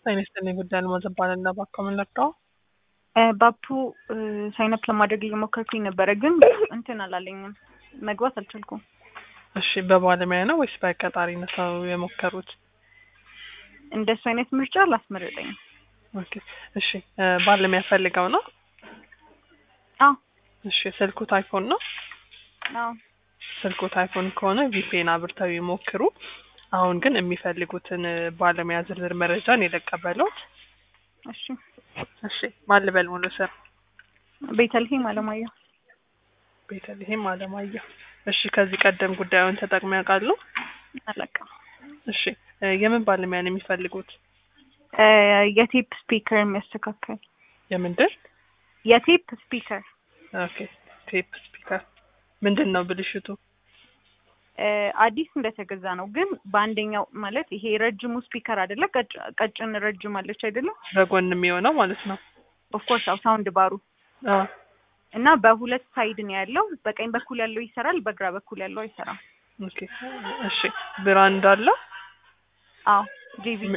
አይነስተኛ ጉዳይ ለማዘባልና ባከምን ለካው ባፑ ሳይን አፕ ለማድረግ እየሞከርኩኝ ነበረ ግን እንትን አላለኝም መግባት አልቻልኩም። እሺ በባለሙያ ነው ወይስ በቀጣሪነት ነው የሞከሩት? እንደሱ አይነት ምርጫ አላስመረጠኝም። ኦኬ እሺ ባለሙያ ፈልገው ነው? አዎ እሺ ስልኩት አይፎን ነው? አዎ ስልኩት አይፎን ከሆነ ቪፒኤን አብርተው ይሞክሩ። አሁን ግን የሚፈልጉትን ባለሙያ ዝርዝር መረጃን የለቀበሉት። እሺ እሺ ማን ልበል ሙሉ ስም? ቤተልሔም አለማየሁ። ቤተልሔም አለማየሁ። እሺ ከዚህ ቀደም ጉዳዩን ተጠቅመው ያውቃሉ? አላውቅም። እሺ የምን ባለሙያ ነው የሚፈልጉት? የቴፕ ስፒከር የሚያስተካክል። የምንድን? የቴፕ ስፒከር። ኦኬ ቴፕ ስፒከር። ምንድን ነው ብልሽቱ? አዲስ እንደተገዛ ነው ግን በአንደኛው ማለት ይሄ ረጅሙ ስፒከር አይደለ ቀጭን ረጅም አለች አይደለ? በጎን የሚሆነው ማለት ነው። ኦፍ ኮርስ አው ሳውንድ ባሩ አዎ። እና በሁለት ሳይድ ነው ያለው። በቀኝ በኩል ያለው ይሰራል፣ በግራ በኩል ያለው አይሰራም። ኦኬ እሺ ብራንድ አለ? አዎ ጄቪሲ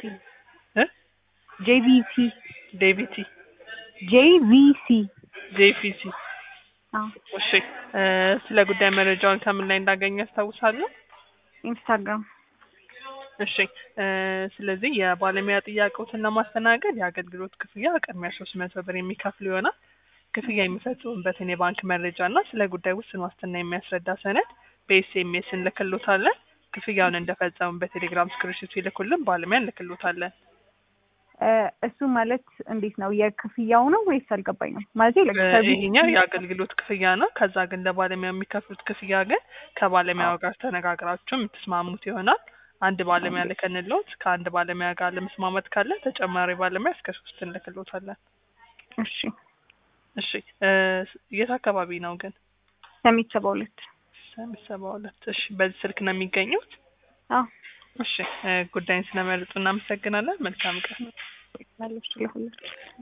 ዴቪቲ ጄቪሲ። አዎ እሺ ስለ ጉዳይ መረጃውን ከምን ላይ እንዳገኙ ያስታውሳሉ? ኢንስታግራም። እሺ ስለዚህ የባለሙያ ጥያቄዎችን ለማስተናገድ የአገልግሎት ክፍያ ቅድሚያ 300 ብር የሚከፍሉ ይሆናል። ክፍያ የሚፈጽሙበትን የባንክ መረጃ እና ስለ ጉዳይ ውስን ዋስትና የሚያስረዳ ሰነድ በኤስኤምኤስ እንልክሎታለን። ክፍያውን እንደፈጸሙ በቴሌግራም ስክሪንሾት ይልኩልን፣ ባለሙያ እንልክሎታለን። እሱ ማለት እንዴት ነው? የክፍያው ነው ወይስ አልገባኝም? ማለት ይሄኛው የአገልግሎት ክፍያ ነው። ከዛ ግን ለባለሙያ የሚከፍሉት ክፍያ ግን ከባለሙያው ጋር ተነጋግራችሁ የምትስማሙት ይሆናል። አንድ ባለሙያ ልከንሎት ከአንድ ባለሙያ ጋር ለመስማማት ካለ ተጨማሪ ባለሙያ እስከ 3 እንልክሎታለን። እሺ እሺ የት አካባቢ ነው ግን? ሰሚት 72 ሰሚት 72። እሺ በዚህ ስልክ ነው የሚገኙት? አዎ። እሺ ጉዳይን ስለመረጡ እናመሰግናለን። መልካም ቀን። ማለት ነው።